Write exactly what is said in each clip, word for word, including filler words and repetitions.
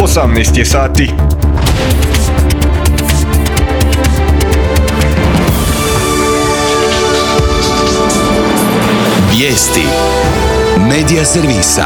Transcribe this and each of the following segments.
osamnaest je sati. Vijesti Medija servisa.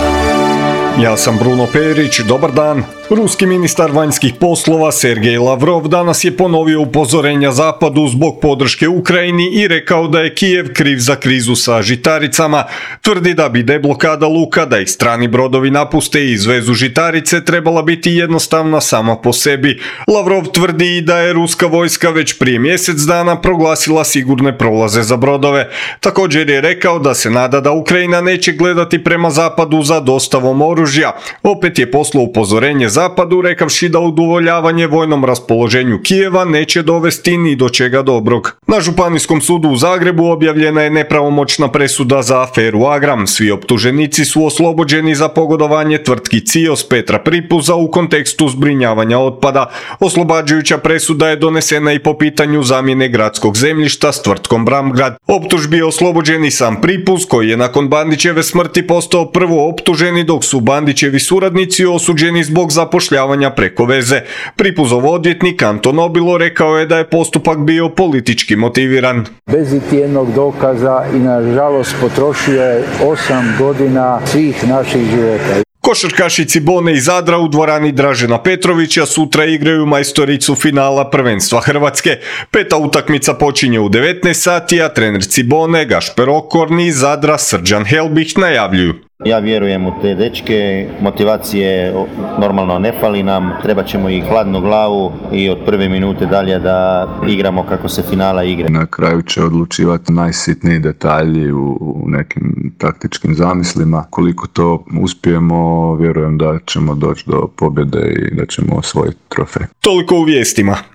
Ja sam Bruno Perić, dobar dan. Ruski ministar vanjskih poslova Sergej Lavrov danas je ponovio upozorenja Zapadu zbog podrške Ukrajini i rekao da je Kijev kriv za krizu sa žitaricama. Tvrdi da bi deblokada luka, da ih strani brodovi napuste i izvezu žitarice, trebala biti jednostavna sama po sebi. Lavrov tvrdi i da je ruska vojska već prije mjesec dana proglasila sigurne prolaze za brodove. Također je rekao da se nada da Ukrajina neće gledati prema Zapadu za dostavom oružja. Opet je poslao upozorenje Zapadu, rekavši da udovoljavanje vojnom raspoloženju Kijeva neće dovesti ni do čega dobrog. Na Županijskom sudu u Zagrebu objavljena je nepravomoćna presuda za aferu Agram. Svi optuženici su oslobođeni za pogodovanje tvrtki Cios Petra Pripuza u kontekstu zbrinjavanja otpada. Oslobađajuća presuda je donesena i po pitanju zamjene gradskog zemljišta s tvrtkom Bramgrad. Optužbi je oslobođen i sam Pripuz, koji je nakon Bandićeve smrti postao prvo optuženi, dok su Bandićevi suradnici osuđeni zbog zapošljavanja preko veze. Pripuzov odvjetnik Anton Obilo rekao je da je postupak bio politički motiviran. Bez iti jednog dokaza i nažalost potrošio je osam godina svih naših života. Košarkaši Cibone iz Zadra u dvorani Dražena Petrovića sutra igraju majstoricu finala prvenstva Hrvatske. Peta utakmica počinje u devetnaest sati, a trener Cibone Gašper Okorn iz Zadra Srđan Helbih najavljuju. Ja vjerujem u te dečke, motivacije normalno ne fali nam, treba ćemo i hladnu glavu i od prve minute dalje da igramo kako se finala igra. Na kraju će odlučivati najsitniji detalji u, u nekim taktičkim zamislima. Koliko to uspijemo, vjerujem da ćemo doći do pobjede i da ćemo osvojiti trofej. Toliko u vijestima.